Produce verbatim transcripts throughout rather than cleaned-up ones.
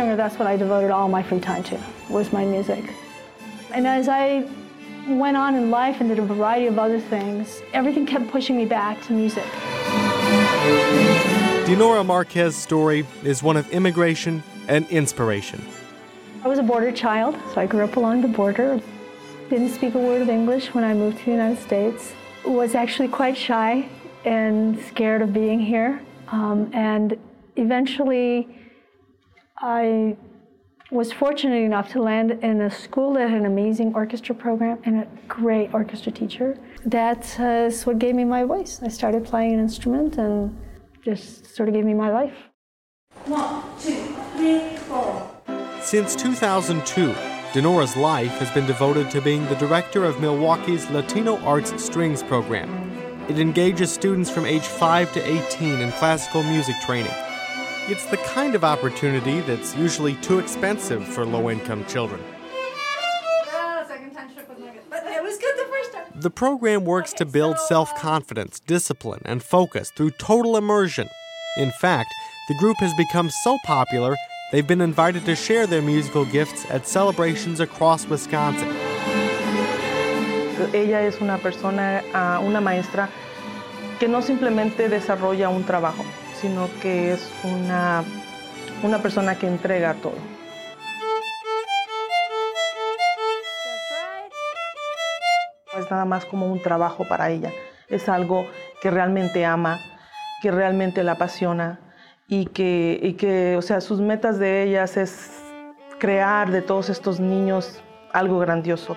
singer, that's what I devoted all my free time to, was my music. And as I went on in life and did a variety of other things, everything kept pushing me back to music. Dinora Marquez's story is one of immigration and inspiration. I was a border child, so I grew up along the border. Didn't speak a word of English when I moved to the United States. Was actually quite shy and scared of being here. Um, and eventually, I was fortunate enough to land in a school that had an amazing orchestra program and a great orchestra teacher. That's uh, what gave me my voice. I started playing an instrument and just sort of gave me my life. One, two, three, four. Since two thousand two, Dinora's life has been devoted to being the director of Milwaukee's Latino Arts Strings program. It engages students from age five to eighteen in classical music training. It's the kind of opportunity that's usually too expensive for low-income children. Oh, second time trick was not good, but it was good the first time. The program works to build self-confidence, discipline, and focus through total immersion. In fact, the group has become so popular, they've been invited to share their musical gifts at celebrations across Wisconsin. Ella es una persona, uh, una maestra, que no simplemente desarrolla un trabajo, sino que es una, una persona que entrega todo. No es nada más como un trabajo para ella, es algo que realmente ama, que realmente la apasiona y que, y que, o sea, sus metas de ellas es crear de todos estos niños algo grandioso.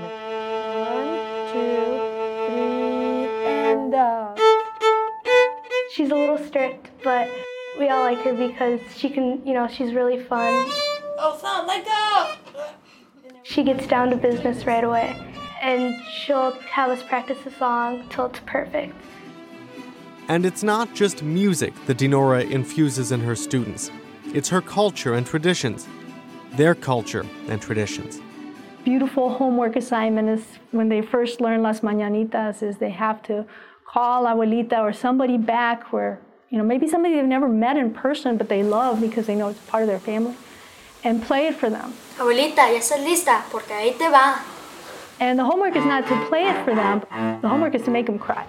She's a little strict, but we all like her because she can, you know, she's really fun. Oh, son, let go! She gets down to business right away, and she'll have us practice a song till it's perfect. And it's not just music that Dinora infuses in her students. It's her culture and traditions. Their culture and traditions. Beautiful homework assignment is when they first learn Las Mañanitas is they have to call Abuelita or somebody back where, you know, maybe somebody they've never met in person but they love because they know it's part of their family, and play it for them. Abuelita, ya estás lista, porque ahí te va. And the homework is not to play it for them, the homework is to make them cry.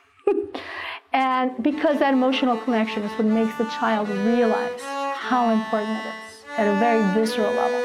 And because that emotional connection is what makes the child realize how important it is at a very visceral level.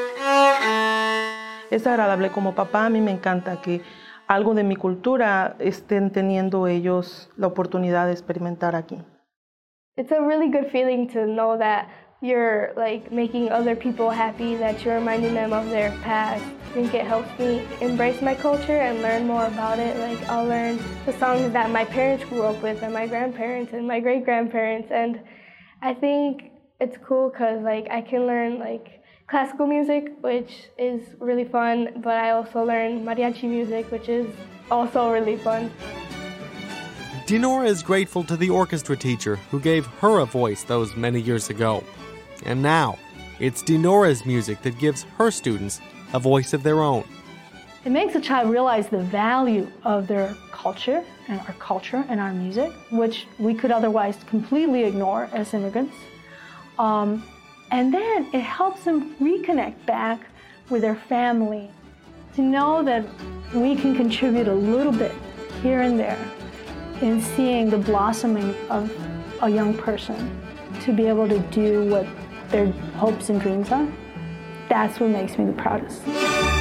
Es agradable como papá, a mí me encanta que algo de mi cultura estén teniendo ellos la oportunidad de experimentar aquí. It's a really good feeling to know that you're like making other people happy, that you're reminding them of their past. I think it helps me embrace my culture and learn more about it. Like I'll learn the songs that my parents grew up with and my grandparents and my great-grandparents, and I think it's cool because like I can learn like classical music, which is really fun, but I also learn mariachi music, which is also really fun. Dinora is grateful to the orchestra teacher who gave her a voice those many years ago. And now, it's Dinora's music that gives her students a voice of their own. It makes a child realize the value of their culture and our culture and our music, which we could otherwise completely ignore as immigrants. Um, and then it helps them reconnect back with their family, to know that we can contribute a little bit here and there in seeing the blossoming of a young person to be able to do what their hopes and dreams are. That's what makes me the proudest.